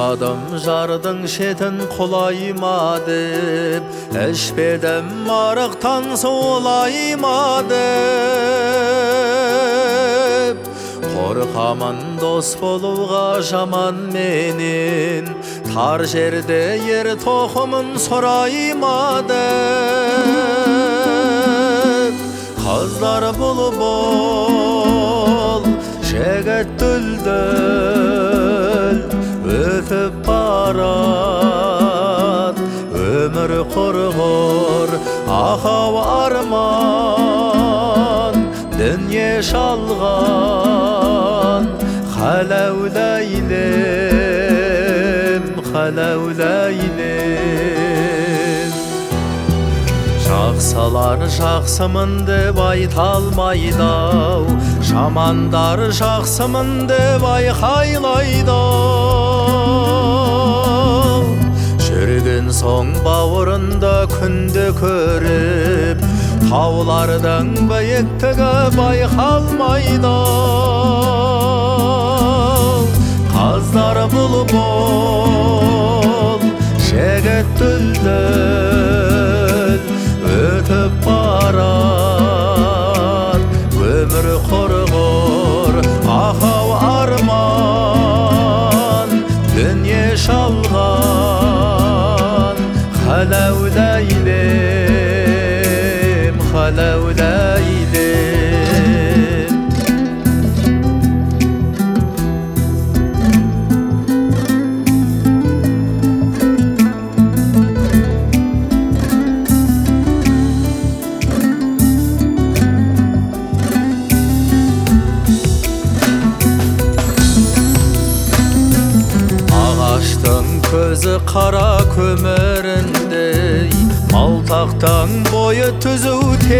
Ойладым жардың шетін құлайма деп, ішпедім марықтан суылайма деп. Қорқамын дос болуға жаман менен, тар жерде ер тоқымын сұрайма деп. Қыздар бұл жігіт дүлдүл өтіп барат, өмір құрғыр ақау арман, дүние шалған қаләуләйлем, қаләуләйлем. Жақсылар жақсымын деп айта алмайды-ау, жамандар жақсымын деп айқайлайды-ау. Жүрген соң бауырында күнді көріп, таулардың биіктігі байқалмайды-ау. Қаздар бұлбұл, жігіт дүлдүл өтіп барат, өмір құрғыр ақау арман, дүние шалған қаләуләйлем, қаләуләйлем. Көзі қара көміріндей, малтақтан бойы түзу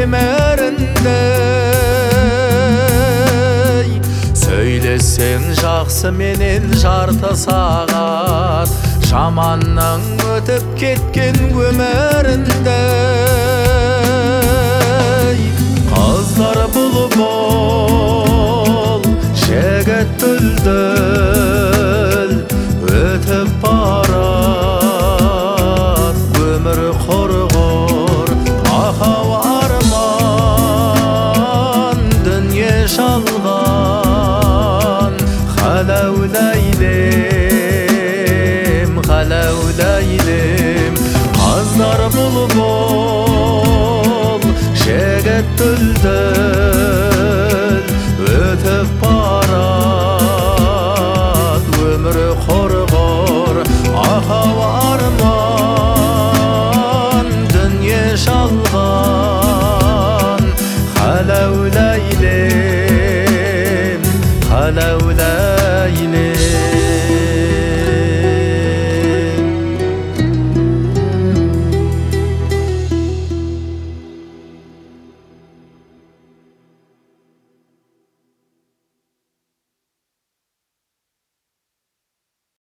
теміріндей. Сөйлесең жақсы менен жарты сағат, жаманның өтіп кеткен өміріндей. Қыздар бұлбұл, жігіт дүлдүл өтіп барат, өмір құрғыр ақау арман, дүние шалған қаләуләйлем, қаләуләйлем. Қыздар бұлбұл, жігіт дүлдүл